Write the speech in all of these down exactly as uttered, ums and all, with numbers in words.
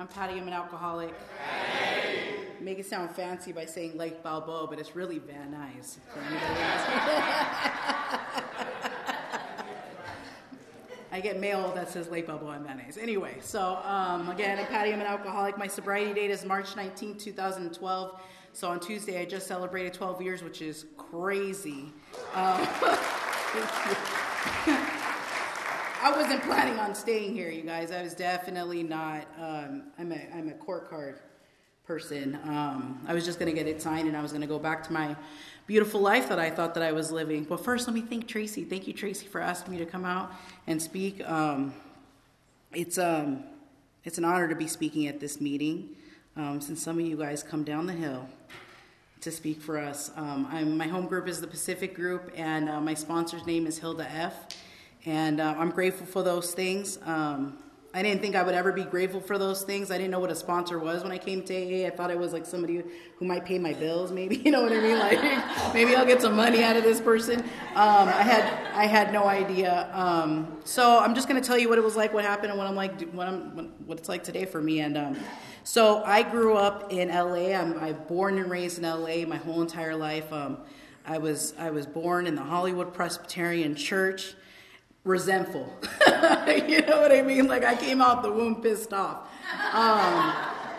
I'm Patty. I'm an alcoholic. Hey. Make it sound fancy by saying Lake Balboa, but it's really Van Nuys. I get mail that says Lake Balboa and Van Nuys. Anyway, so um, again, I'm Patty. I'm an alcoholic. My sobriety date is March nineteenth, twenty twelve. So on Tuesday, I just celebrated twelve years, which is crazy. Um, I wasn't planning on staying here, you guys. I was definitely not. Um, I'm a I'm a court card person. Um, I was just going to get it signed, and I was going to go back to my beautiful life that I thought that I was living. But first, let me thank Tracy. Thank you, Tracy, for asking me to come out and speak. Um, it's um it's an honor to be speaking at this meeting. Um, since some of you guys come down the hill to speak for us. Um, I'm, my home group is the Pacific Group, and uh, my sponsor's name is Hilda F. And uh, I'm grateful for those things. Um, I didn't think I would ever be grateful for those things. I didn't know what a sponsor was when I came to A A. I thought it was like somebody who might pay my bills, maybe. You know what I mean? Like maybe I'll get some money out of this person. Um, I had I had no idea. Um, so I'm just going to tell you what it was like, what happened, and what I'm like, what I'm what it's like today for me. And um, so I grew up in L A. I'm, I'm born and raised in L A my whole entire life. Um, I was I was born in the Hollywood Presbyterian Church. Resentful. You know what I mean? Like I came out the womb pissed off. Um,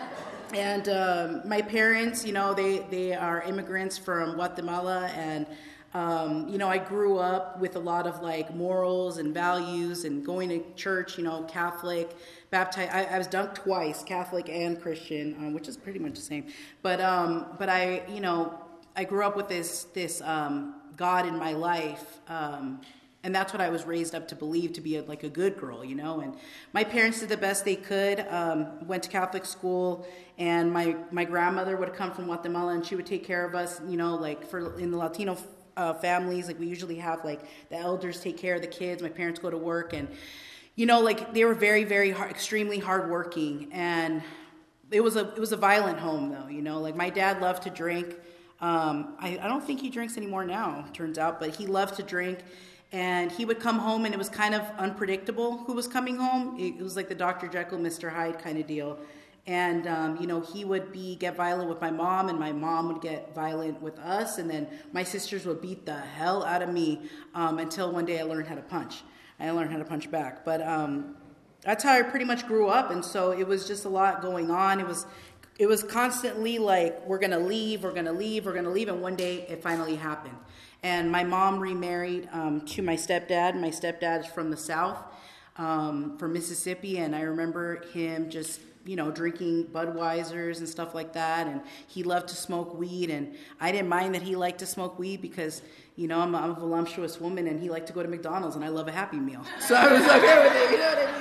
and um, my parents, you know, they, they are immigrants from Guatemala. And, um, you know, I grew up with a lot of like morals and values and going to church, you know, Catholic, baptized. I, I was dunked twice, Catholic and Christian, um, which is pretty much the same. But, um, but I, you know, I grew up with this, this um, God in my life. Um, And that's what I was raised up to believe, to be a, like a good girl, you know. And my parents did the best they could. Um, went to Catholic school, and my, my grandmother would come from Guatemala, and she would take care of us, you know, like for in the Latino uh, families, like we usually have like the elders take care of the kids. My parents go to work, and you know, like they were very, very hard, extremely hardworking, and it was a it was a violent home, though, you know. Like my dad loved to drink. Um, I, I don't think he drinks anymore now, turns out, but he loved to drink. And he would come home, and it was kind of unpredictable who was coming home. It, it was like the Doctor Jekyll, Mister Hyde kind of deal. And, um, you know, he would be get violent with my mom, and my mom would get violent with us. And then my sisters would beat the hell out of me um, until one day I learned how to punch. I learned how to punch back. But um, that's how I pretty much grew up. And so it was just a lot going on. It was it was constantly like, we're going to leave, we're going to leave, we're going to leave. And one day it finally happened. And my mom remarried um, to my stepdad. My stepdad is from the South, um, from Mississippi, and I remember him just, you know, drinking Budweisers and stuff like that, and he loved to smoke weed, and I didn't mind that he liked to smoke weed because, you know, I'm a, I'm a voluptuous woman, and he liked to go to McDonald's, and I love a Happy Meal. So I was okay with it, you know what I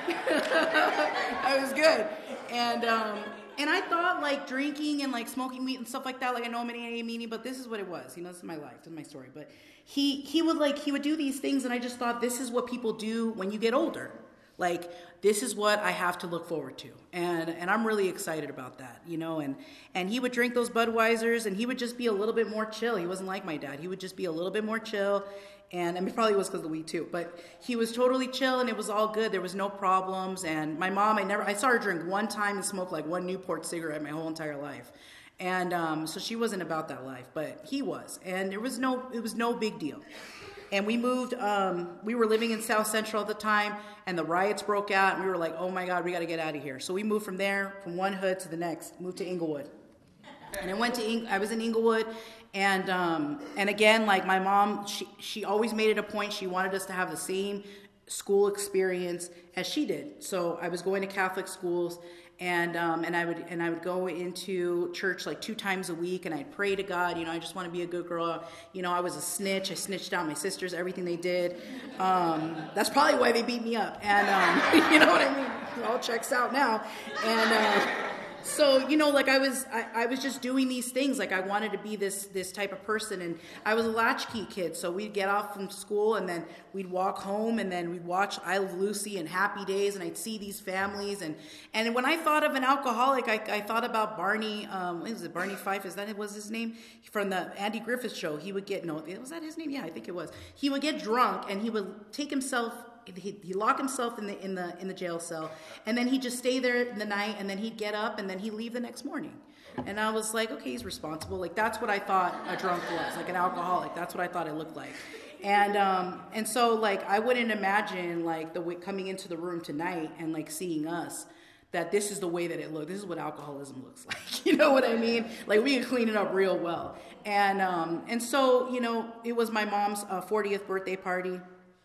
mean? I was good. And, um... And I thought, like, drinking and, like, smoking weed and stuff like that, like, I know I'm an A A meaning, but this is what it was. You know, this is my life. This is my story. But he he would, like, he would do these things, and I just thought this is what people do when you get older. Like, this is what I have to look forward to. And and I'm really excited about that, you know. And, and he would drink those Budweisers, and he would just be a little bit more chill. He wasn't like my dad. He would just be a little bit more chill. And I mean, probably was because of the weed too, but he was totally chill, and it was all good. There was no problems. And my mom, I never, I saw her drink one time and smoke like one Newport cigarette my whole entire life. And um, so she wasn't about that life, but he was. And there was no, it was no big deal. And we moved, um, we were living in South Central at the time, and the riots broke out, and we were like, oh my God, we got to get out of here. So we moved from there, from one hood to the next, moved to Inglewood. And I went to, Ing- I was in Inglewood. And um, and again, like my mom, she, she always made it a point. She wanted us to have the same school experience as she did. So I was going to Catholic schools, and um, and I would and I would go into church like two times a week, and I'd pray to God. You know, I just want to be a good girl. You know, I was a snitch. I snitched out my sisters, everything they did. Um, that's probably why they beat me up. And um, you know what I mean? It all checks out now. And. Uh, So, you know, like I was, I, I was just doing these things. Like I wanted to be this, this type of person. And I was a latchkey kid. So we'd get off from school, and then we'd walk home, and then we'd watch I Love Lucy and Happy Days. And I'd see these families. And, and when I thought of an alcoholic, I, I thought about Barney, um, what was it, Barney Fife? Is that was his name? From the Andy Griffith Show. He would get, no, was that his name? Yeah, I think it was. He would get drunk, and he would take himself he he lock himself in the in the in the jail cell, and then he'd just stay there in the night, and then he'd get up, and then he'd leave the next morning. And I was like, okay, he's responsible. Like, that's what I thought a drunk was, like an alcoholic. That's what I thought it looked like. And um, and so, like, I wouldn't imagine, like, the way, coming into the room tonight and, like, seeing us, that this is the way that it looked. This is what alcoholism looks like. You know what I mean? Like, we could clean it up real well. And um, and so, you know, it was my mom's uh, fortieth birthday party.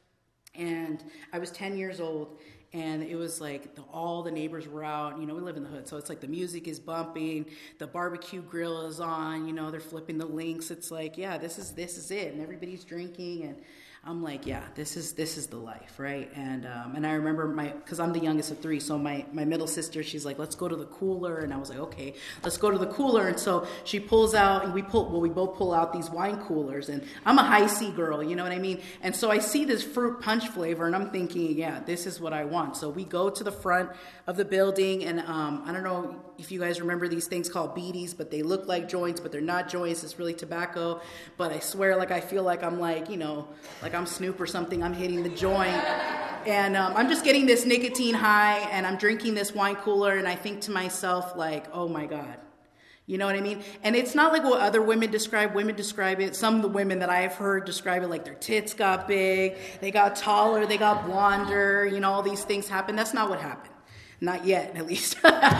And I was ten years old. And it was like the, all the neighbors were out. You know, we live in the hood, so it's like the music is bumping, the barbecue grill is on. You know, they're flipping the links. It's like, yeah, this is this is it, and everybody's drinking, and I'm like, yeah, this is this is the life, right? And um, and I remember my, because I'm the youngest of three, so my, my middle sister, she's like, let's go to the cooler, and I was like, okay, let's go to the cooler. And so she pulls out, and we pull, well, we both pull out these wine coolers, and I'm a high C girl, you know what I mean? And so I see this fruit punch flavor, and I'm thinking, yeah, this is what I want. So we go to the front of the building, and um, I don't know if you guys remember these things called beaties, but they look like joints, but they're not joints. It's really tobacco. But I swear, like, I feel like I'm like, you know, like I'm Snoop or something. I'm hitting the joint, and um, I'm just getting this nicotine high, and I'm drinking this wine cooler, and I think to myself, like, oh my God. You know what I mean? And it's not like what other women describe. Women describe it. Some of the women that I've heard describe it like their tits got big, they got taller, they got blonder, you know, all these things happen. That's not what happened. Not yet, at least.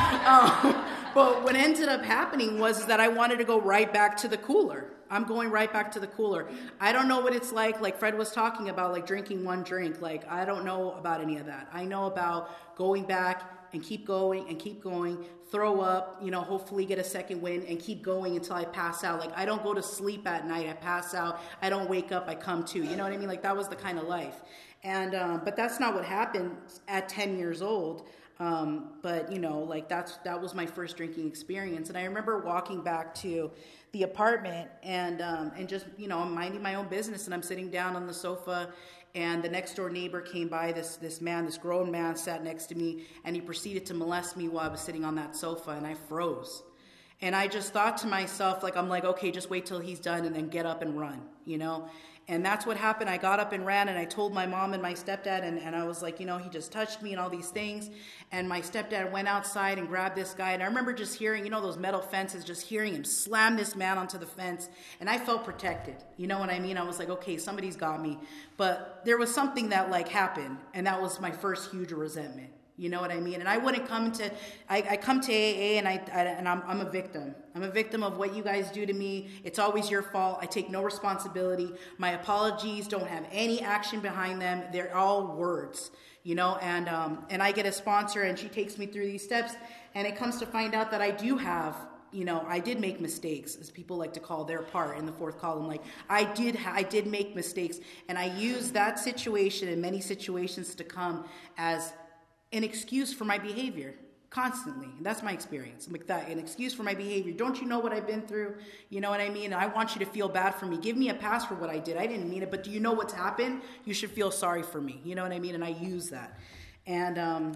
um, but what ended up happening was that I wanted to go right back to the cooler. I'm going right back to the cooler. I don't know what it's like, like Fred was talking about, like drinking one drink. Like, I don't know about any of that. I know about going back and keep going and keep going, throw up, you know, hopefully get a second wind and keep going until I pass out. Like, I don't go to sleep at night. I pass out. I don't wake up. I come to. You know what I mean? Like, that was the kind of life. And, um, but that's not what happened at ten years old. Um, but, you know, like that's, that was my first drinking experience. And I remember walking back to the apartment and, um, and just, you know, I'm minding my own business, and I'm sitting down on the sofa, and the next door neighbor came by, this, this man, this grown man sat next to me, and he proceeded to molest me while I was sitting on that sofa, and I froze. And I just thought to myself, like, I'm like, okay, just wait till he's done and then get up and run, you know? And that's what happened. I got up and ran, and I told my mom and my stepdad, and, and I was like, you know, he just touched me and all these things. And my stepdad went outside and grabbed this guy. And I remember just hearing, you know, those metal fences, just hearing him slam this man onto the fence. And I felt protected. You know what I mean? I was like, okay, somebody's got me. But there was something that, like, happened, and that was my first huge resentment. You know what I mean? And I wouldn't come to, I, I come to A A, and I, I and I'm, I'm a victim. I'm a victim of what you guys do to me. It's always your fault. I take no responsibility. My apologies don't have any action behind them. They're all words, you know. And um, and I get a sponsor, and she takes me through these steps, and it comes to find out that I do have, you know, I did make mistakes, as people like to call their part in the fourth column. Like, I did, I did make mistakes, and I use that situation and many situations to come as an excuse for my behavior constantly. And that's my experience. Like that, an excuse for my behavior. Don't you know what I've been through? You know what I mean? And I want you to feel bad for me. Give me a pass for what I did. I didn't mean it, but do you know what's happened? You should feel sorry for me. You know what I mean? And I use that. And, um,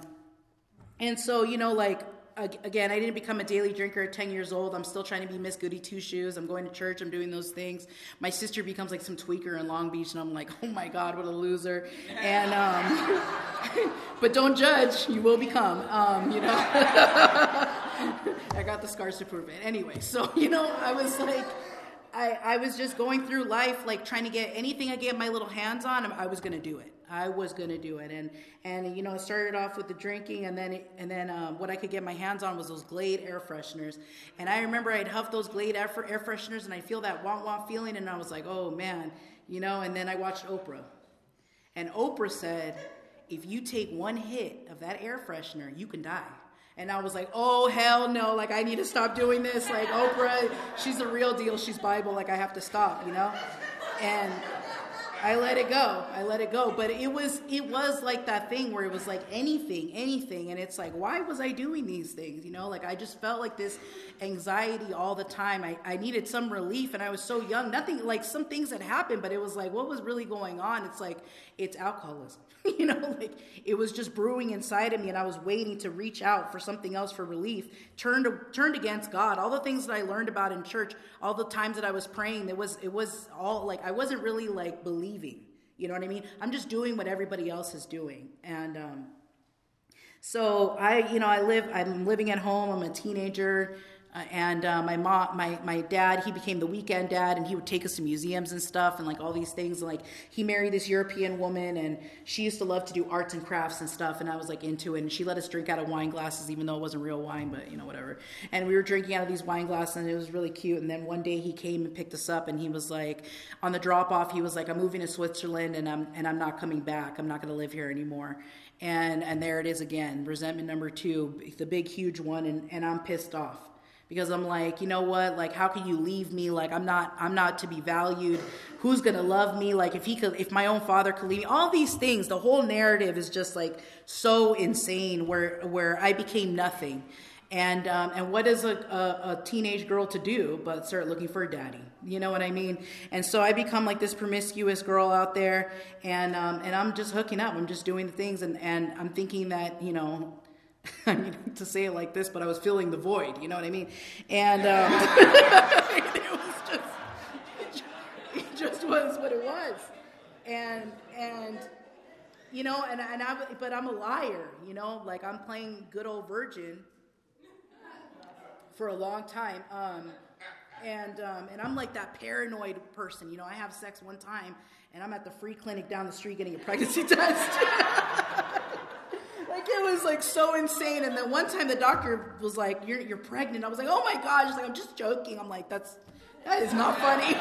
and so, you know, like, again, I didn't become a daily drinker at ten years old. I'm still trying to be Miss Goody Two-Shoes. I'm going to church. I'm doing those things. My sister becomes like some tweaker in Long Beach, and I'm like, oh my God, what a loser. And, um, but don't judge. You will become, um, you know. I got the scars to prove it. Anyway, so, you know, I was like, I, I was just going through life, like trying to get anything I get my little hands on, I was going to do it. I was going to do it. And, and, you know, it started off with the drinking, and then, it, and then um, what I could get my hands on was those Glade air fresheners. And I remember I'd huff those Glade air, air fresheners, and I'd feel that wah-wah feeling, and I was like, oh man, you know, and then I watched Oprah. And Oprah said, if you take one hit of that air freshener, you can die. And I was like, oh, hell no, like, I need to stop doing this. Like, Oprah, she's the real deal. She's Bible. Like, I have to stop, you know? And I let it go. I let it go. But it was it was like that thing where it was like anything, anything. And it's like, why was I doing these things? You know, like, I just felt like this anxiety all the time. I, I needed some relief, and I was so young. Nothing, like, some things had happened, but it was like, what was really going on? It's like, it's alcoholism. You know, like, it was just brewing inside of me, and I was waiting to reach out for something else for relief. Turned turned against God. All the things that I learned about in church, all the times that I was praying, it was it was all like, I wasn't really like believing. You know what I mean? I'm just doing what everybody else is doing. And um, so I, you know, I live, I'm living at home. I'm a teenager. Uh, and uh, my mom, my my dad, he became the weekend dad, and he would take us to museums and stuff, and like all these things. And like he married this European woman, and she used to love to do arts and crafts and stuff. And I was like into it. And she let us drink out of wine glasses, even though it wasn't real wine, but you know whatever. And we were drinking out of these wine glasses, and it was really cute. And then one day he came and picked us up, and he was like, on the drop off, he was like, "I'm moving to Switzerland, and I'm and I'm not coming back. I'm not going to live here anymore." And and there it is again, resentment number two, the big huge one, and and I'm pissed off. Because I'm like, you know what? Like, how can you leave me? Like, I'm not, I'm not to be valued. Who's gonna love me? Like, if he could, if my own father could leave me, all these things. The whole narrative is just like so insane. Where, where I became nothing, and um, and what is a, a, a teenage girl to do but start looking for a daddy? You know what I mean? And so I become like this promiscuous girl out there, and um, and I'm just hooking up. I'm just doing the things, and and I'm thinking that you know. I mean, to say it like this, but I was filling the void, you know what I mean? And um, it was just, it just was what it was. And, and you know, and, and I, but I'm a liar, you know, like I'm playing good old virgin for a long time. Um, and, um, and I'm like that paranoid person, you know, I have sex one time and I'm at the free clinic down the street getting a pregnancy test. Like, it was, like, so insane. And then one time the doctor was like, you're you're pregnant. I was like, oh, my gosh. She's like, I'm just joking. I'm like, that's, that is not funny.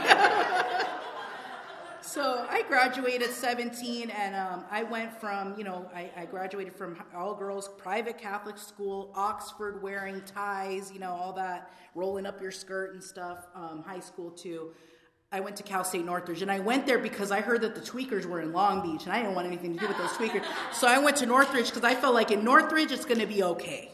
So I graduated seventeen, and um, I went from, you know, I, I graduated from all-girls private Catholic school, Oxford, wearing ties, you know, all that, rolling up your skirt and stuff, um, high school, too. I went to Cal State Northridge, and I went there because I heard that the tweakers were in Long Beach, and I didn't want anything to do with those tweakers. So I went to Northridge because I felt like in Northridge it's going to be okay.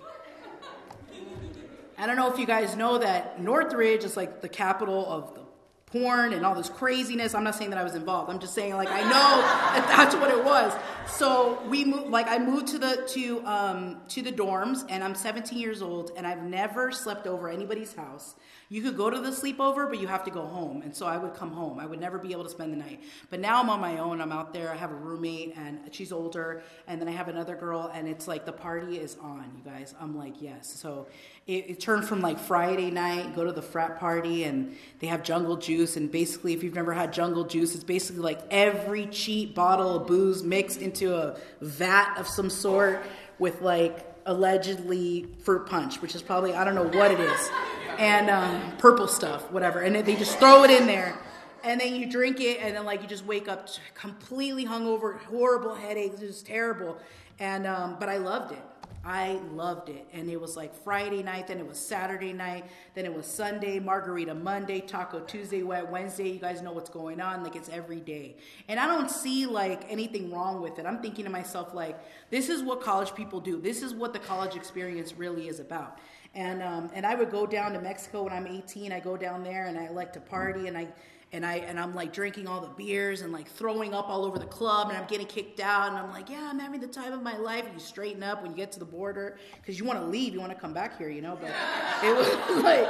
I don't know if you guys know that Northridge is like the capital of the porn and all this craziness. I'm not saying that I was involved. I'm just saying, like, I know that that's what it was. So we moved, like, I moved to the to um to the dorms, and I'm seventeen years old, and I've never slept over anybody's house. You could go to the sleepover, but you have to go home. And so I would come home. I would never be able to spend the night. But now I'm on my own. I'm out there. I have a roommate, and she's older. And then I have another girl, and it's like the party is on, you guys. I'm like, yes. So it, it turned from like Friday night, go to the frat party, and they have Jungle Juice. And basically, if you've never had Jungle Juice, it's basically like every cheap bottle of booze mixed into a vat of some sort with like allegedly fruit punch, which is probably, I don't know what it is. And um, purple stuff, whatever. And they just throw it in there. And then you drink it, and then like you just wake up completely hungover, horrible headaches, just terrible. And um, but I loved it. I loved it. And it was like Friday night, then it was Saturday night, then it was Sunday, Margarita Monday, Taco Tuesday, Wet Wednesday. You guys know what's going on. Like, it's every day. And I don't see like anything wrong with it. I'm thinking to myself, like, this is what college people do. This is what the college experience really is about. And um, and I would go down to Mexico when I'm eighteen. I go down there and I like to party, and I and I and I'm like drinking all the beers and like throwing up all over the club, and I'm getting kicked out, and I'm like, yeah, I'm having the time of my life. And you straighten up when you get to the border because you want to leave, you want to come back here, you know. But it was like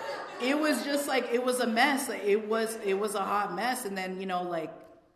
it was just like it was a mess. It was it was a hot mess, and then you know like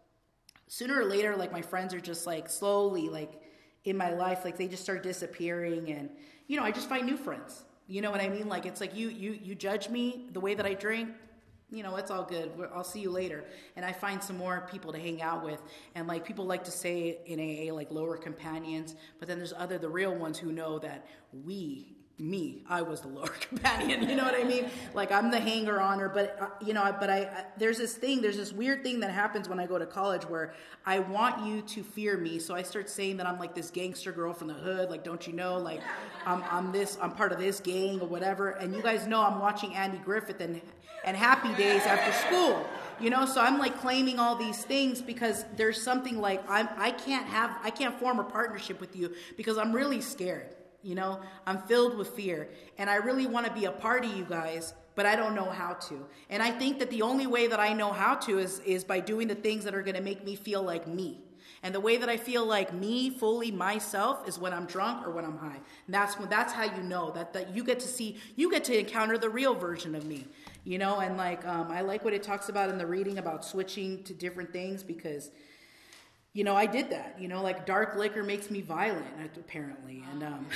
sooner or later, like my friends are just like slowly like in my life, like they just start disappearing, and you know I just find new friends. You know what I mean? Like, it's like you you you judge me the way that I drink. You know, it's all good. I'll see you later. And I find some more people to hang out with. And, like, people like to say in A A, like, lower companions. But then there's other, the real ones who know that we, me, I was the lower companion. You know what I mean? Like, I'm the hanger-oner. But, uh, you know, but I, I there's this thing, there's this weird thing that happens when I go to college where I want you to fear me. So I start saying that I'm, like, this gangster girl from the hood. Like, don't you know? Like, I'm, I'm this, I'm part of this gang or whatever. And you guys know I'm watching Andy Griffith and and Happy Days after school, you know, so I'm like claiming all these things because there's something like I'm, I can't have, I can't form a partnership with you because I'm really scared, you know, I'm filled with fear, and I really want to be a part of you guys, but I don't know how to. And I think that the only way that I know how to is, is by doing the things that are going to make me feel like me. And the way that I feel like me, fully myself, is when I'm drunk or when I'm high. And that's when, that's how you know that, that you get to see, you get to encounter the real version of me, you know? And like, um, I like what it talks about in the reading about switching to different things because you know, I did that. You know, like dark liquor makes me violent, apparently. And um,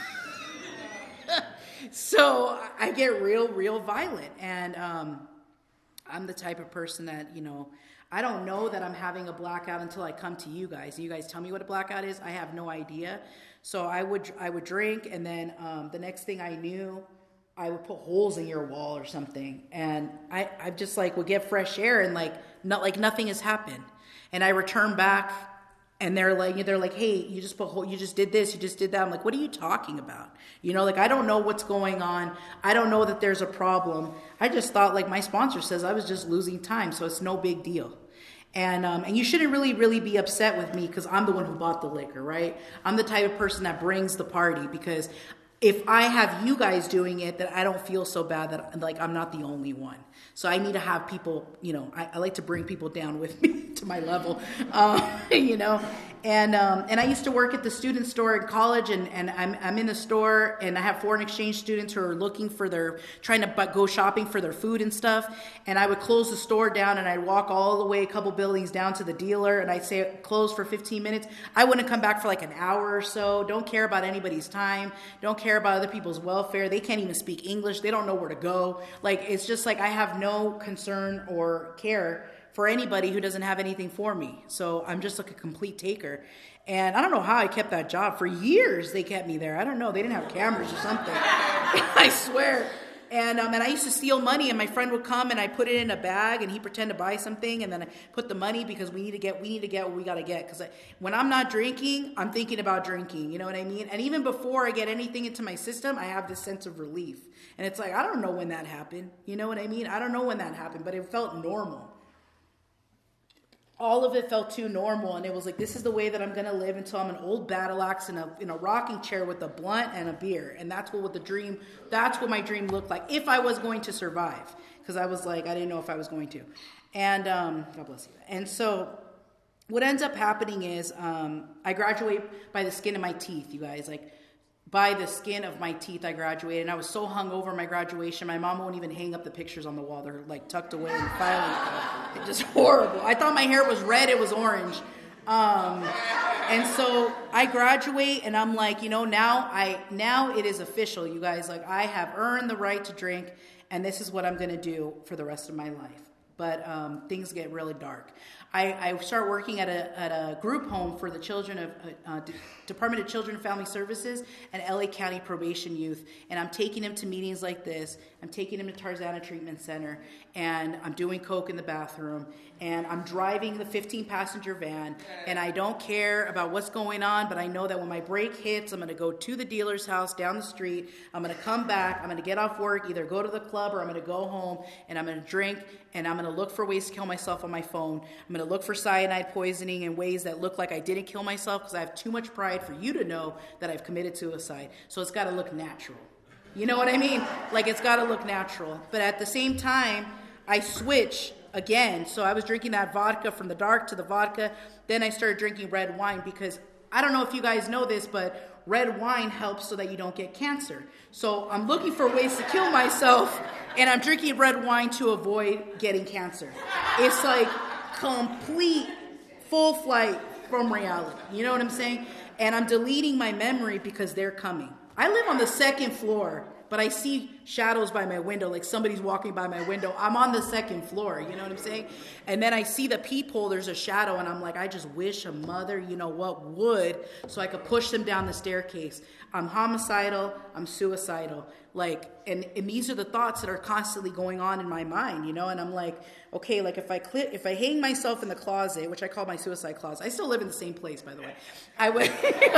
so I get real, real violent. And um, I'm the type of person that, you know, I don't know that I'm having a blackout until I come to you guys. You guys tell me what a blackout is. I have no idea. So I would I would drink, and then um, the next thing I knew, I would put holes in your wall or something. And I, I just like would get fresh air and like not like nothing has happened. And I return back, and they're like they're like, hey, you just put hole, you just did this, you just did that. I'm like, what are you talking about? You know, like I don't know what's going on. I don't know that there's a problem. I just thought, like my sponsor says, I was just losing time, so it's no big deal. And um, and you shouldn't really, really be upset with me because I'm the one who bought the liquor, right? I'm the type of person that brings the party, because if I have you guys doing it, then I don't feel so bad that like I'm not the only one. So I need to have people, you know, I, I like to bring people down with me to my level, uh, you know. And um, and I used to work at the student store in college, and, and I'm I'm in the store, and I have foreign exchange students who are looking for their, trying to go shopping for their food and stuff. And I would close the store down, and I'd walk all the way a couple buildings down to the dealer, and I'd say close for fifteen minutes. I wouldn't come back for like an hour or so. Don't care about anybody's time. Don't care about other people's welfare. They can't even speak English. They don't know where to go. Like, it's just like I have no concern or care for anybody who doesn't have anything for me. So I'm just like a complete taker. And I don't know how I kept that job. For years, they kept me there. I don't know. They didn't have cameras or something. I swear. And um, and I used to steal money, and my friend would come, and I put it in a bag, and he pretend to buy something, and then I put the money because we need to get we need to get what we got to get. Because when I'm not drinking, I'm thinking about drinking. You know what I mean? And even before I get anything into my system, I have this sense of relief. And it's like, I don't know when that happened. You know what I mean? I don't know when that happened, but it felt normal. All of it felt too normal, and it was like, this is the way that I'm going to live until I'm an old battle axe in a in a rocking chair with a blunt and a beer. And that's what, what the dream, that's what my dream looked like if I was going to survive. Because I was like, I didn't know if I was going to. And um, God bless you. And so what ends up happening is um, I graduate by the skin of my teeth, you guys. Like, by the skin of my teeth, I graduated. And I was so hungover my graduation, my mom won't even hang up the pictures on the wall. They're like tucked away in the filing. It's just horrible. I thought my hair was red. It was orange. Um, and so I graduate, and I'm like, you know, now I now it is official, you guys. Like, I have earned the right to drink, and this is what I'm going to do for the rest of my life. But um, things get really dark. I, I start working at a at a group home for the children of uh, uh, D- Department of Children and Family Services and L A County Probation Youth, and I'm taking them to meetings like this. I'm taking them to Tarzana Treatment Center, and I'm doing coke in the bathroom, and I'm driving the fifteen passenger van, and I don't care about what's going on, but I know that when my break hits, I'm going to go to the dealer's house down the street. I'm going to come back. I'm going to get off work, either go to the club or I'm going to go home, and I'm going to drink, and I'm going to look for ways to kill myself on my phone. I'm going to look for cyanide poisoning in ways that look like I didn't kill myself, because I have too much pride for you to know that I've committed suicide. So it's got to look natural. You know what I mean? Like, it's got to look natural. But at the same time, I switch again. So I was drinking that vodka from the dark to the vodka. Then I started drinking red wine, because I don't know if you guys know this, but red wine helps so that you don't get cancer. So I'm looking for ways to kill myself, and I'm drinking red wine to avoid getting cancer. It's like complete full flight from reality. You know what I'm saying? And I'm deleting my memory because they're coming. I live on the second floor, but I see shadows by my window, like somebody's walking by my window. I'm on the second floor, you know what I'm saying? And then I see the peephole, there's a shadow, and I'm like, I just wish a mother, you know what, would, so I could push them down the staircase. I'm homicidal, I'm suicidal. Like, and, and these are the thoughts that are constantly going on in my mind, you know? And I'm like, okay, like if I cl- if I hang myself in the closet, which I call my suicide closet, I still live in the same place, by the way. I would,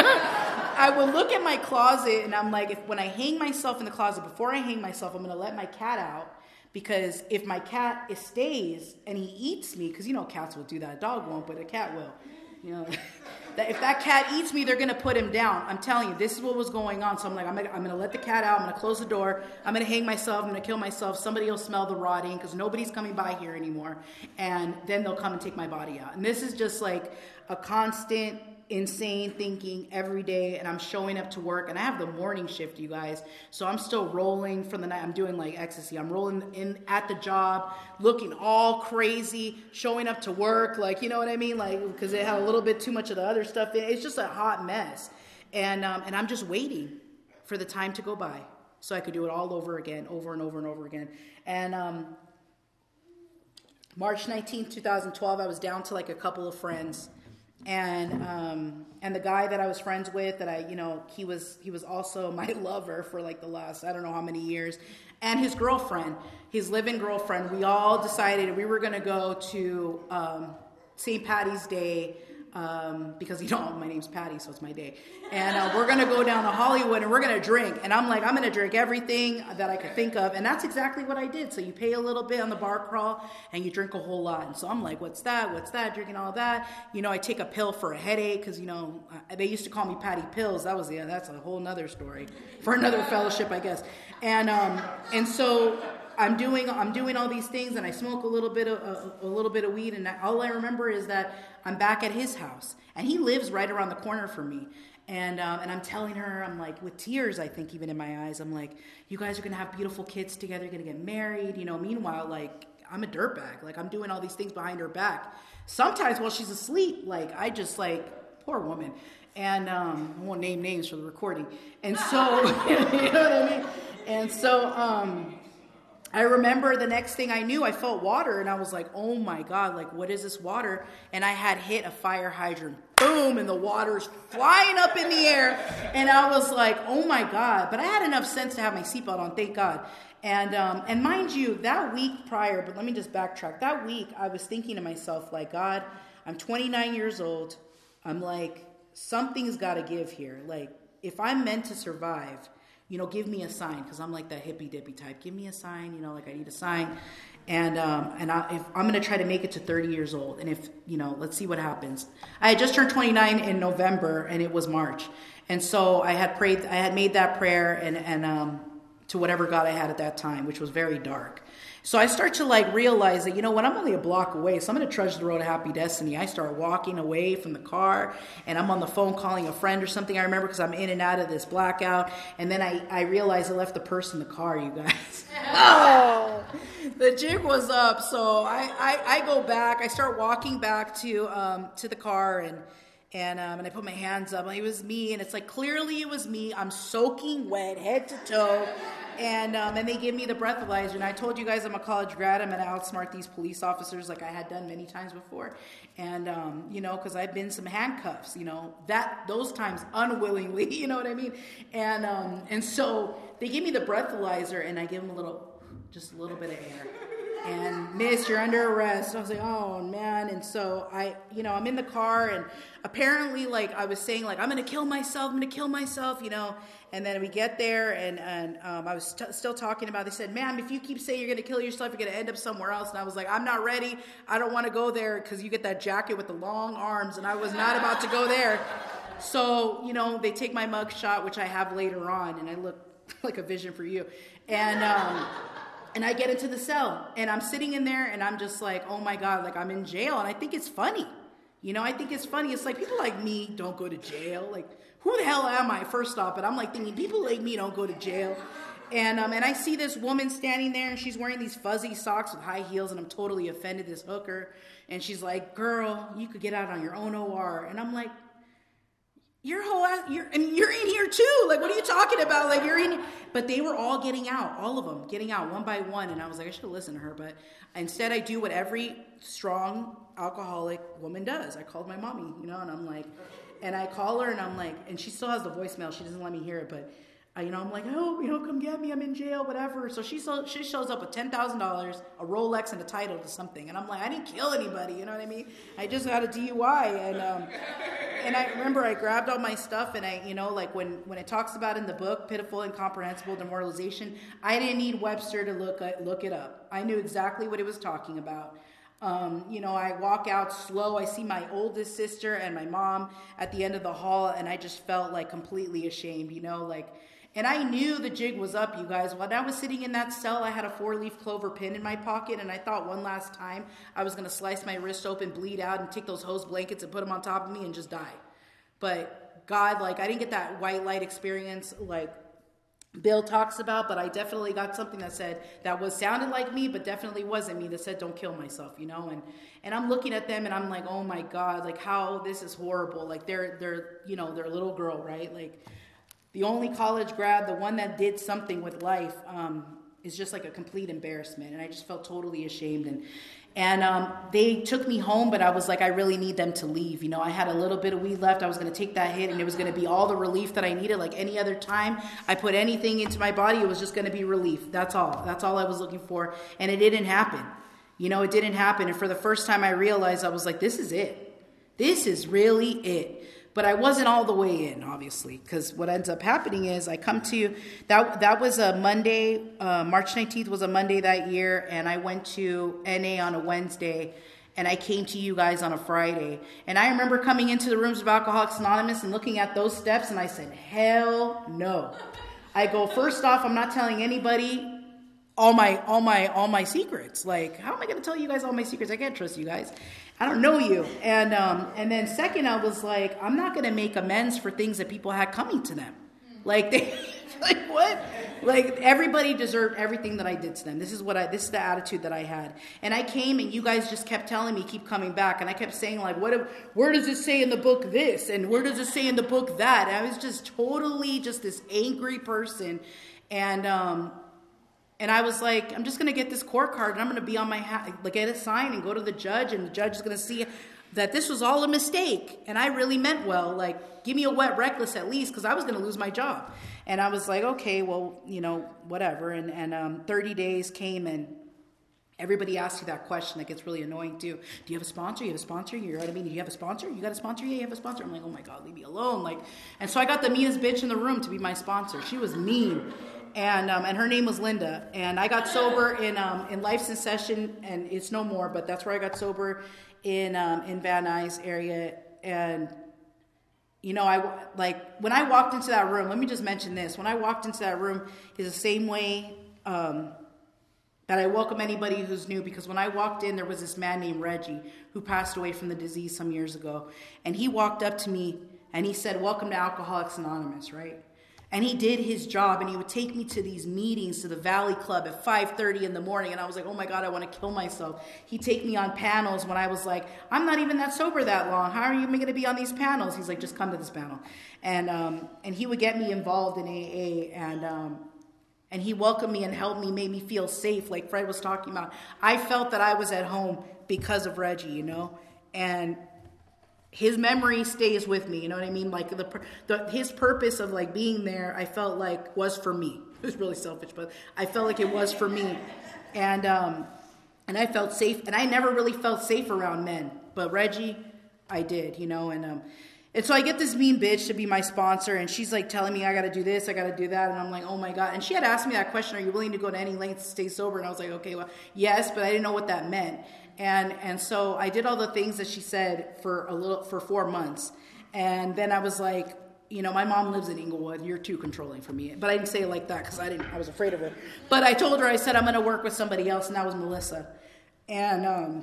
I would look at my closet, and I'm like, if when I hang myself in the closet, before I hang myself, I'm going to let my cat out, because if my cat it stays and he eats me, because you know cats will do that, a dog won't, but a cat will. You know, that if that cat eats me, they're going to put him down. I'm telling you, this is what was going on. So I'm like, I'm going I'm to let the cat out. I'm going to close the door. I'm going to hang myself. I'm going to kill myself. Somebody will smell the rotting because nobody's coming by here anymore. And then they'll come and take my body out. And this is just like a constant insane thinking every day, and I'm showing up to work, and I have the morning shift, you guys, so I'm still rolling from the night. I'm doing like ecstasy. I'm rolling in at the job, looking all crazy, showing up to work, like, you know what I mean, like, because it had a little bit too much of the other stuff in it. It's just a hot mess, and um, and I'm just waiting for the time to go by so I could do it all over again, over and over and over again. And um, March nineteenth, twenty twelve, I was down to like a couple of friends. And um, and the guy that I was friends with, that I, you know, he was he was also my lover for like the last, I don't know how many years. And his girlfriend, his live-in girlfriend, we all decided we were going to go to um, Saint Patty's Day, um, because, you know, my name's Patty, so it's my day. And uh, we're going to go down to Hollywood, and we're going to drink. And I'm like, I'm going to drink everything that I could think of. And that's exactly what I did. So you pay a little bit on the bar crawl, and you drink a whole lot. And so I'm like, what's that? What's that? Drinking all that. You know, I take a pill for a headache because, you know, they used to call me Patty Pills. That was, yeah, that's a whole nother story for another fellowship, I guess. And um, and so I'm doing I'm doing all these things, and I smoke a little bit of a, a little bit of weed, and all I remember is that I'm back at his house, and he lives right around the corner from me. And um, and I'm telling her, I'm like, with tears, I think, even in my eyes, I'm like, you guys are gonna have beautiful kids together, you're gonna get married, you know. Meanwhile, like, I'm a dirtbag, like, I'm doing all these things behind her back. Sometimes while she's asleep, like, I just like, poor woman. And um, I won't name names for the recording. And so, you know what I mean? And so, um, I remember the next thing I knew, I felt water, and I was like, oh my God, like, what is this water? And I had hit a fire hydrant, boom, and the water's flying up in the air, and I was like, oh my God. But I had enough sense to have my seatbelt on, thank God. And um, and mind you, that week prior, but let me just backtrack, that week I was thinking to myself, like, God, I'm twenty-nine years old, I'm like, something's got to give here. Like, if I'm meant to survive, you know, give me a sign, because I'm like that hippy dippy type. Give me a sign, you know, like I need a sign. And um, and I, if I'm going to try to make it to thirty years old. And if, you know, let's see what happens. I had just turned twenty-nine in November, and it was March. And so I had prayed, I had made that prayer and, and um, to whatever God I had at that time, which was very dark. So I start to like realize that, you know what, I'm only a block away, so I'm going to trudge the road to happy destiny. I start walking away from the car, and I'm on the phone calling a friend or something. I remember, because I'm in and out of this blackout, and then I, I realized I left the purse in the car, you guys. Oh, the jig was up. So I, I, I go back. I start walking back to um, to the car, and and um, and I put my hands up. It was me, and it's like, clearly it was me. I'm soaking wet, head to toe. And um, and they give me the breathalyzer. And I told you guys I'm a college grad. I'm going to outsmart these police officers like I had done many times before. And, um, you know, because I've been some handcuffs, you know, that those times unwillingly, you know what I mean? And um, and so they give me the breathalyzer, and I give them a little, just a little bit of air. And, miss, you're under arrest. I was like, oh, man. And so I, you know, I'm in the car, and apparently, like, I was saying, like, I'm going to kill myself. I'm going to kill myself, you know. And then we get there, and, and um, I was t- still talking about, they said, ma'am, if you keep saying you're going to kill yourself, you're going to end up somewhere else. And I was like, I'm not ready. I don't want to go there, because you get that jacket with the long arms, and I was not about to go there. So, you know, they take my mug shot, which I have later on, and I look like a vision for you. And, um... And I get into the cell, and I'm sitting in there, and I'm just like, oh my God, like, I'm in jail. And I think it's funny. You know, I think it's funny. It's like, people like me don't go to jail. Like, who the hell am I, first off? But I'm like thinking, people like me don't go to jail. And um, and I see this woman standing there, and she's wearing these fuzzy socks with high heels, and I'm totally offended, this hooker. And she's like, girl, you could get out on your own O R. And I'm like, You're whole ass, you're, I mean, you're in here too. Like, what are you talking about? Like, you're in. But they were all getting out, all of them getting out one by one. And I was like, I should have listened to her. But instead, I do what every strong alcoholic woman does. I called my mommy, you know, and I'm like, and I call her, and I'm like, and she still has the voicemail. She doesn't let me hear it, but. Uh, you know, I'm like, oh, you know, come get me. I'm in jail, whatever. So she so, she shows up with ten thousand dollars, a Rolex, and a title to something. And I'm like, I didn't kill anybody. You know what I mean? I just got a D U I. And um, and I remember I grabbed all my stuff, and I, you know, like when, when it talks about in the book, pitiful, incomprehensible demoralization, I didn't need Webster to look at, look it up. I knew exactly what it was talking about. Um, you know, I walk out slow. I see my oldest sister and my mom at the end of the hall, and I just felt like completely ashamed, you know, like. And I knew the jig was up, you guys. When I was sitting in that cell, I had a four-leaf clover pin in my pocket, and I thought one last time I was going to slice my wrist open, bleed out, and take those hose blankets and put them on top of me and just die. But God, like, I didn't get that white light experience like Bill talks about, but I definitely got something that said, that was sounded like me, but definitely wasn't me, that said, don't kill myself, you know? And, and I'm looking at them and I'm like, oh my God, like how this is horrible. Like they're, they're, you know, they're a little girl, right? Like the only college grad, the one that did something with life, um, is just like a complete embarrassment. And I just felt totally ashamed. And, and, um, they took me home, but I was like, I really need them to leave. You know, I had a little bit of weed left. I was going to take that hit and it was going to be all the relief that I needed. Like any other time I put anything into my body, it was just going to be relief. That's all. That's all I was looking for. And it didn't happen. You know, it didn't happen. And for the first time I realized, I was like, this is it. This is really it. But I wasn't all the way in, obviously, because what ends up happening is I come to, that that was a Monday, uh, March nineteenth was a Monday that year, and I went to N A on a Wednesday, and I came to you guys on a Friday. And I remember coming into the rooms of Alcoholics Anonymous and looking at those steps, and I said, hell no. I go, first off, I'm not telling anybody all my all my all my secrets. Like, how am I going to tell you guys all my secrets? I can't trust you guys. I don't know you. And um, and then second, I was like, I'm not going to make amends for things that people had coming to them. Like they, like what? Like everybody deserved everything that I did to them. This is what I. This is the attitude that I had. And I came, and you guys just kept telling me, keep coming back. And I kept saying, like, what? Where does it say in the book this? And where does it say in the book that? And I was just totally just this angry person. And um. And I was like, I'm just going to get this court card and I'm going to be on my, ha- like get a sign and go to the judge, and the judge is going to see that this was all a mistake. And I really meant well, like, give me a wet reckless at least, because I was going to lose my job. And I was like, okay, well, you know, whatever. And, and um, thirty days came, and everybody asks you that question that gets really annoying too. Do you have a sponsor? You have a sponsor? You know what I mean? Do you have a sponsor? You got a sponsor? Yeah, you have a sponsor. I'm like, oh my God, leave me alone. Like, and so I got the meanest bitch in the room to be my sponsor. She was mean. And um, and her name was Linda. And I got sober in um, in Life's in Session, and it's no more, but that's where I got sober in um, in Van Nuys area. And you know, I like when I walked into that room. Let me just mention this: when I walked into that room, is the same way um, that I welcome anybody who's new. Because when I walked in, there was this man named Reggie who passed away from the disease some years ago, and he walked up to me and he said, "Welcome to Alcoholics Anonymous," right? And he did his job, and he would take me to these meetings, to the Valley Club at five thirty in the morning, and I was like, oh my God, I want to kill myself. He'd take me on panels when I was like, I'm not even that sober that long. How are you going to be on these panels? He's like, just come to this panel. And um, and he would get me involved in A A, and um, and he welcomed me and helped me, made me feel safe, like Fred was talking about. I felt that I was at home because of Reggie, you know, and his memory stays with me, you know what I mean? Like the, the his purpose of like being there, I felt like was for me. It was really selfish, but I felt like it was for me, and um, and I felt safe. And I never really felt safe around men, but Reggie, I did, you know. And um, and so I get this mean bitch to be my sponsor, and she's like telling me I got to do this, I got to do that, and I'm like, oh my God. And she had asked me that question: are you willing to go to any lengths to stay sober? And I was like, okay, well, yes, but I didn't know what that meant. And and so I did all the things that she said for a little for four months, and then I was like, you know, my mom lives in Inglewood. You're too controlling for me. But I didn't say it like that because I didn't. I was afraid of her. But I told her, I said I'm going to work with somebody else, and that was Melissa. And um,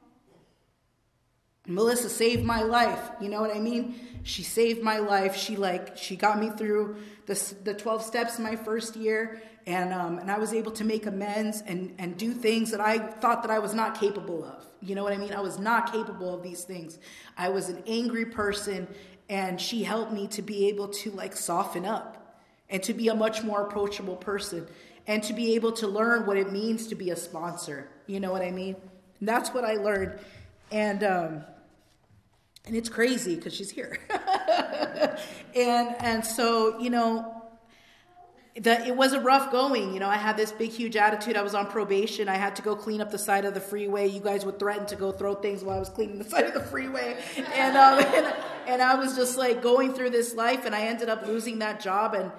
Melissa saved my life. You know what I mean? She saved my life. She like she got me through the the twelve steps in my first year. And um, and I was able to make amends and, and do things that I thought that I was not capable of. You know what I mean? I was not capable of these things. I was an angry person, and she helped me to be able to like soften up and to be a much more approachable person and to be able to learn what it means to be a sponsor. You know what I mean? And that's what I learned. And um, and it's crazy because she's here. and and so, you know, The, it was a rough going. You know, I had this big, huge attitude. I was on probation. I had to go clean up the side of the freeway. You guys would threaten to go throw things while I was cleaning the side of the freeway. And, um, and, and I was just like going through this life, and I ended up losing that job. And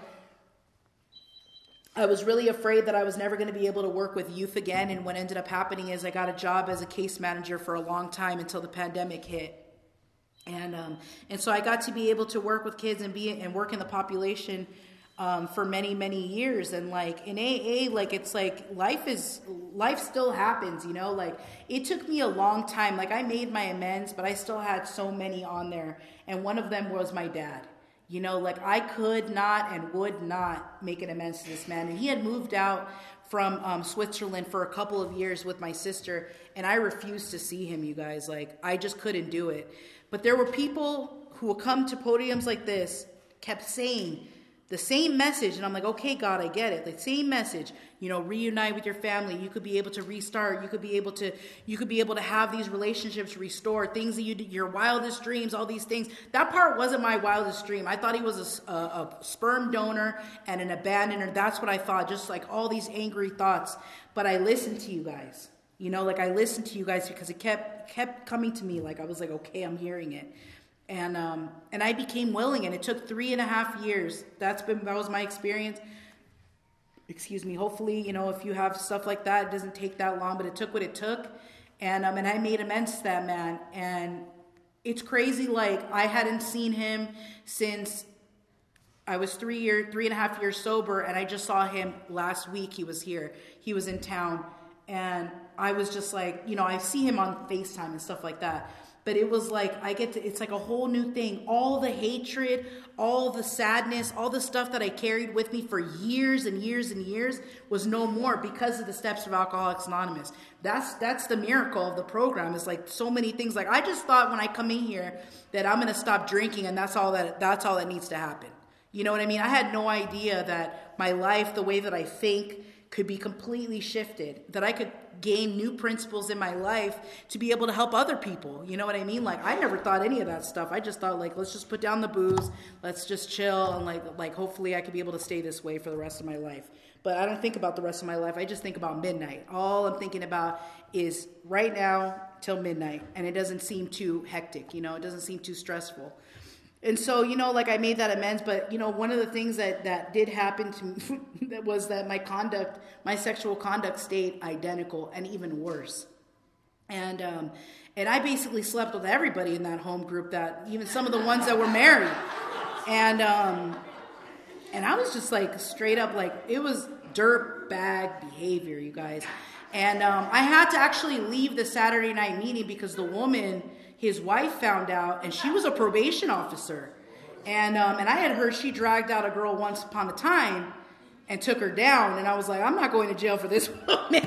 I was really afraid that I was never going to be able to work with youth again. And what ended up happening is I got a job as a case manager for a long time until the pandemic hit. And um, and so I got to be able to work with kids and be and work in the population um, for many, many years. And like in A A, like it's like life is, life still happens, you know, like it took me a long time. Like I made my amends, but I still had so many on there. And one of them was my dad. You know, like I could not and would not make an amends to this man. And he had moved out from um, Switzerland for a couple of years with my sister. And I refused to see him, you guys. Like, I just couldn't do it. But there were people who would come to podiums like this, kept saying the same message. And I'm like, okay, God, I get it. The same message, you know, reunite with your family. You could be able to restart. You could be able to, you could be able to have these relationships restored, things that you do, your wildest dreams, all these things. That part wasn't my wildest dream. I thought he was a, a, a sperm donor and an abandoner. That's what I thought, just like all these angry thoughts. But I listened to you guys, you know, like I listened to you guys because it kept, kept coming to me. Like I was like, okay, I'm hearing it. And um, and I became willing, and it took three and a half years. That's been that was my experience. Excuse me. Hopefully, you know, if you have stuff like that, it doesn't take that long. But it took what it took, and um, and I made amends to that man. And it's crazy. Like I hadn't seen him since I was three year, three and a half years sober, and I just saw him last week. He was here. He was in town, and I was just like, you know, I see him on FaceTime and stuff like that. But it was like, I get to, it's like a whole new thing. All the hatred, all the sadness, all the stuff that I carried with me for years and years and years was no more because of the steps of Alcoholics Anonymous. That's that's the miracle of the program. It's like so many things. Like I just thought when I come in here that I'm going to stop drinking and that's all that that's all that needs to happen. You know what I mean? I had no idea that my life, the way that I think, could be completely shifted, that I could gain new principles in my life to be able to help other people. You know what I mean? Like I never thought any of that stuff. I just thought like, let's just put down the booze, let's just chill, and like like hopefully I could be able to stay this way for the rest of my life. But I don't think about the rest of my life. I just think about midnight. All I'm thinking about is right now till midnight, and it doesn't seem too hectic, you know, it doesn't seem too stressful. And so, you know, like I made that amends, but, you know, one of the things that, that did happen to me that was that my conduct, my sexual conduct stayed identical and even worse. And, um, and I basically slept with everybody in that home group, that even some of the ones that were married. And, um, and I was just like straight up, like it was dirt bag behavior, you guys. And, um, I had to actually leave the Saturday night meeting because the woman, his wife, found out, and she was a probation officer. And um, and I had heard she dragged out a girl once upon a time and took her down. And I was like, I'm not going to jail for this woman.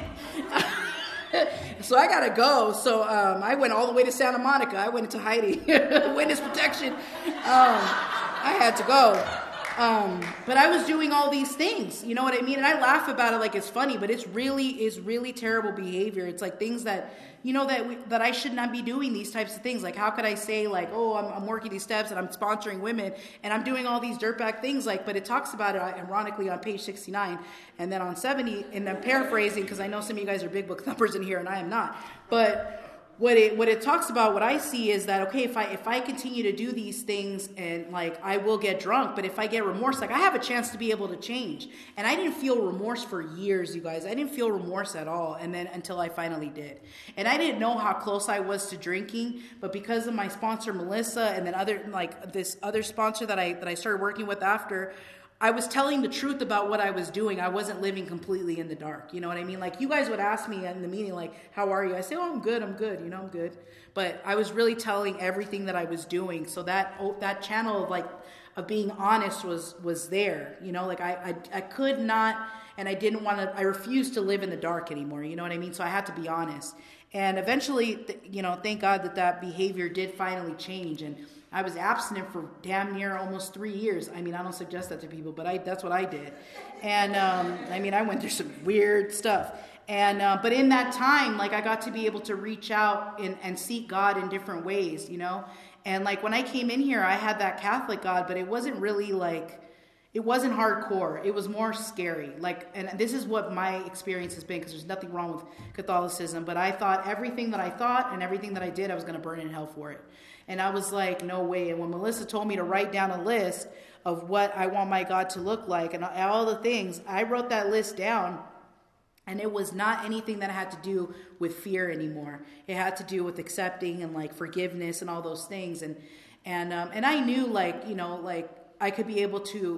So I got to go. So um, I went all the way to Santa Monica. I went into hiding, witness protection. Um, I had to go. Um, but I was doing all these things, you know what I mean? And I laugh about it like it's funny, but it's really is really terrible behavior. It's like things that, you know, that we, that I should not be doing these types of things. Like, how could I say like, oh, I'm, I'm working these steps and I'm sponsoring women and I'm doing all these dirtbag things. Like, but it talks about it ironically on page sixty-nine and then on seventy, and I'm paraphrasing because I know some of you guys are big book thumpers in here and I am not. But What it what it talks about, what I see is that, okay, if I if I continue to do these things and like I will get drunk, but if I get remorse, like I have a chance to be able to change. And I didn't feel remorse for years, you guys. I didn't feel remorse at all, and then until I finally did. And I didn't know how close I was to drinking, but because of my sponsor Melissa and then other like this other sponsor that I that I started working with after, I was telling the truth about what I was doing. I wasn't living completely in the dark. You know what I mean? Like you guys would ask me in the meeting, like, how are you? I say, oh, I'm good. I'm good. You know, I'm good. But I was really telling everything that I was doing. So that, oh, that channel of like, of being honest was, was there, you know, like I, I, I could not, and I didn't want to, I refused to live in the dark anymore. You know what I mean? So I had to be honest. And eventually, you know, thank God that that behavior did finally change. And I was abstinent for damn near almost three years. I mean, I don't suggest that to people, but I that's what I did. And, um, I mean, I went through some weird stuff. And uh, but in that time, like, I got to be able to reach out and, and seek God in different ways, you know? And, like, when I came in here, I had that Catholic God, but it wasn't really, like, it wasn't hardcore. It was more scary. Like, and this is what my experience has been, because there's nothing wrong with Catholicism, but I thought everything that I thought and everything that I did, I was going to burn in hell for it. And I was like, no way. And when Melissa told me to write down a list of what I want my God to look like and all the things, I wrote that list down. And it was not anything that had to do with fear anymore. It had to do with accepting and like forgiveness and all those things. And and um, and I knew, like, you know, like I could be able to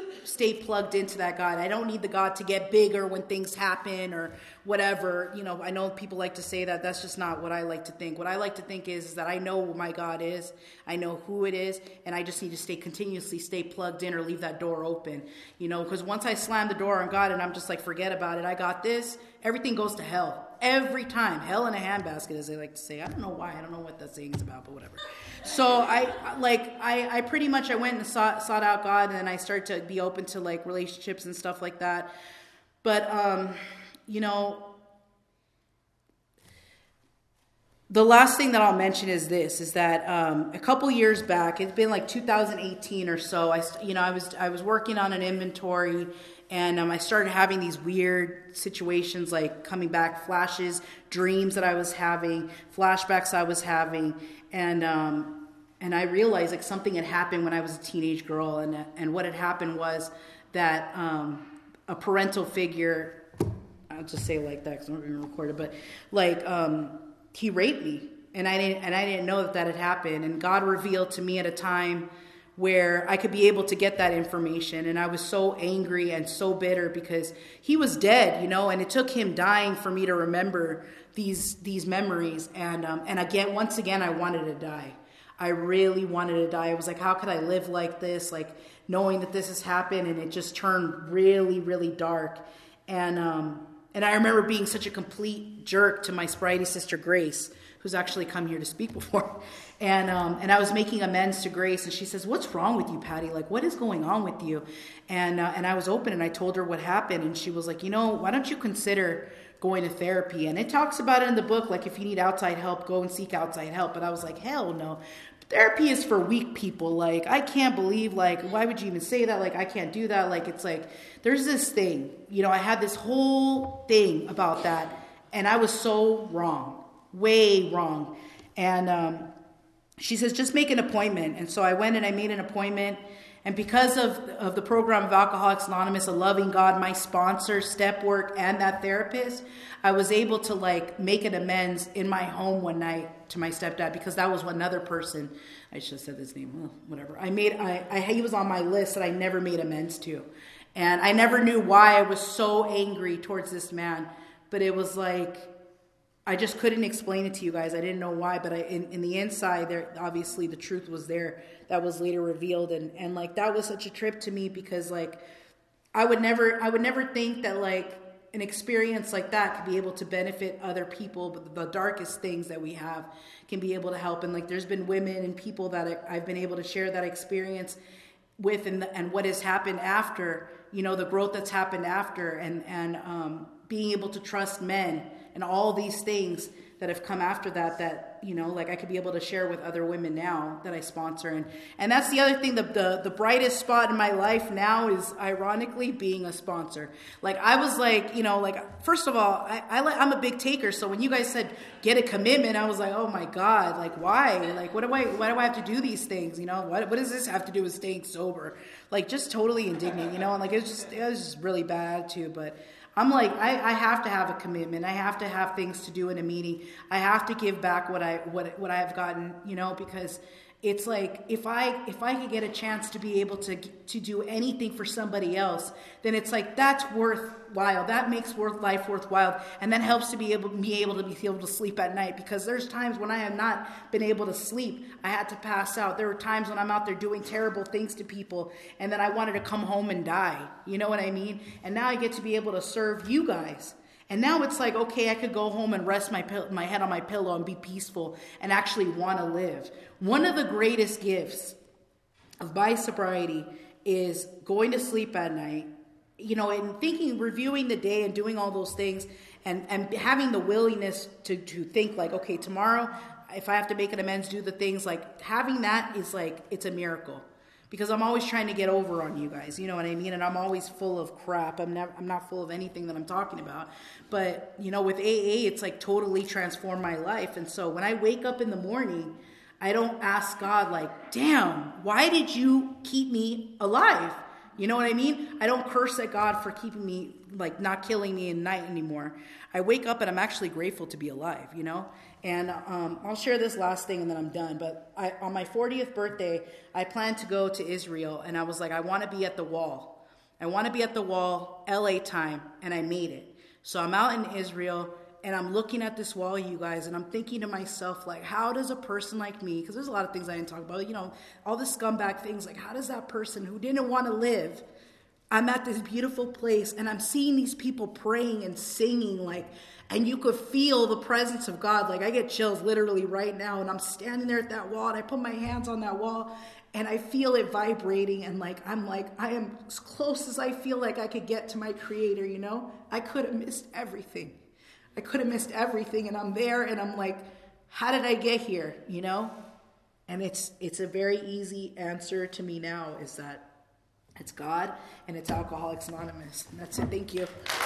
stay plugged into that God. I don't need the God to get bigger when things happen or whatever. You know, I know people like to say that. That's just not what I like to think. What I like to think is, is that I know who my God is. I know who it is. And I just need to stay continuously stay plugged in or leave that door open. You know, because once I slam the door on God and I'm just like, forget about it. I got this. Everything goes to hell. Every time. Hell in a handbasket, as they like to say. I don't know why. I don't know what that saying is about, but whatever. So I like I, I pretty much I went and sought, sought out God, and then I started to be open to like relationships and stuff like that. But um, you know, the last thing that I'll mention is this: is that um, a couple years back, it's been like two thousand eighteen or so. I you know I was I was working on an inventory. And um, I started having these weird situations, like coming back, flashes, dreams that I was having, flashbacks I was having, and um, and I realized like something had happened when I was a teenage girl, and and what had happened was that um, a parental figure, I'll just say it like that because I'm not going to record it, but like um, he raped me, and I didn't and I didn't know that that had happened, and God revealed to me at a time where I could be able to get that information. And I was so angry and so bitter because he was dead, you know, and it took him dying for me to remember these these memories. And um, and again, once again, I wanted to die. I really wanted to die. I was like, how could I live like this? Like knowing that this has happened, and it just turned really, really dark. And um, and I remember being such a complete jerk to my Spritey sister Grace, who's actually come here to speak before. And um, and I was making amends to Grace, and she says, what's wrong with you, Patty? Like, what is going on with you? And uh, and I was open, and I told her what happened, and she was like, you know, why don't you consider going to therapy? And it talks about it in the book, like if you need outside help, go and seek outside help. But I was like, hell no. Therapy is for weak people. Like, I can't believe, like, why would you even say that? Like, I can't do that. Like, it's like, there's this thing, you know, I had this whole thing about that, and I was so wrong, way wrong. And um, she says, just make an appointment. And so I went and I made an appointment. And because of, of the program of Alcoholics Anonymous, a loving God, my sponsor, step work, and that therapist, I was able to like make an amends in my home one night to my stepdad, because that was another person. I should have said his name, well, whatever. I made, I, I, he was on my list that I never made amends to. And I never knew why I was so angry towards this man. But it was like, I just couldn't explain it to you guys. I didn't know why, but I, in, in the inside, there obviously the truth was there. That was later revealed, and and like that was such a trip to me, because like I would never, I would never think that like an experience like that could be able to benefit other people. But the darkest things that we have can be able to help. And like there's been women and people that I've been able to share that experience with, and and what has happened after, you know, the growth that's happened after, and and um, being able to trust men. And all these things that have come after that, that, you know, like I could be able to share with other women now that I sponsor. And, and that's the other thing, the, the, the brightest spot in my life now is ironically being a sponsor. Like I was like, you know, like, first of all, I, I I'm a big taker. So when you guys said get a commitment, I was like, oh my God, like why? Like, what do I, why do I have to do these things? You know, what, what does this have to do with staying sober? Like just totally indignant, you know, and like, it was just, it was just really bad attitude. But I'm like, I, I have to have a commitment. I have to have things to do in a meeting. I have to give back what I what what I've gotten, you know, because it's like if I if I could get a chance to be able to to do anything for somebody else, then it's like that's worthwhile. That makes worth life worthwhile, and that helps to be able me able to be able to sleep at night, because there's times when I have not been able to sleep. I had to pass out. There were times when I'm out there doing terrible things to people, and then I wanted to come home and die. You know what I mean? And now I get to be able to serve you guys. And now it's like, okay, I could go home and rest my my head on my pillow and be peaceful and actually want to live. One of the greatest gifts of my sobriety is going to sleep at night, you know, and thinking, reviewing the day and doing all those things, and, and having the willingness to, to think like, okay, tomorrow, if I have to make an amends, do the things, like having that is like, it's a miracle. Because I'm always trying to get over on you guys, you know what I mean? And I'm always full of crap. I'm never, I'm not full of anything that I'm talking about. But, you know, with A A, it's like totally transformed my life. And so when I wake up in the morning, I don't ask God like, damn, why did you keep me alive? You know what I mean? I don't curse at God for keeping me, like not killing me in night anymore. I wake up and I'm actually grateful to be alive, you know? And um, I'll share this last thing and then I'm done. But I, on my fortieth birthday, I planned to go to Israel. And I was like, I want to be at the wall. I want to be at the wall, L A time, and I made it. So I'm out in Israel, and I'm looking at this wall, you guys, and I'm thinking to myself, like, how does a person like me, because there's a lot of things I didn't talk about, you know, all the scumbag things, like, how does that person who didn't want to live, I'm at this beautiful place, and I'm seeing these people praying and singing, like, and you could feel the presence of God. Like, I get chills literally right now, and I'm standing there at that wall, and I put my hands on that wall, and I feel it vibrating, and like, I'm like, I am as close as I feel like I could get to my Creator, you know? I could have missed everything. I could have missed everything, and I'm there, and I'm like, how did I get here, you know? And it's it's a very easy answer to me now, is that it's God, and it's Alcoholics Anonymous. And that's it. Thank you.